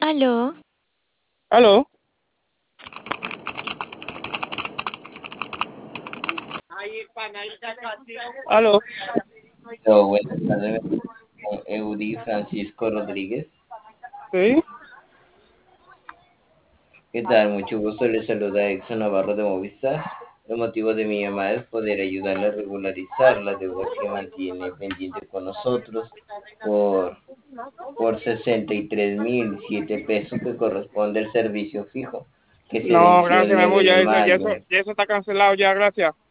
Aló, ¿Aló? ¿Aló? Buenas tardes, con Eury Francisco Rodríguez. ¿Sí? ¿Qué tal? Mucho gusto, les saluda Exxon Navarro de Movistar. El motivo de mi llamada es poder ayudarle a regularizar la deuda que mantiene pendiente con nosotros por, por 63.007 pesos que corresponde al servicio fijo, que se No, venció gracias, el mi amor, 9 de mayo. ya eso está cancelado, ya, gracias.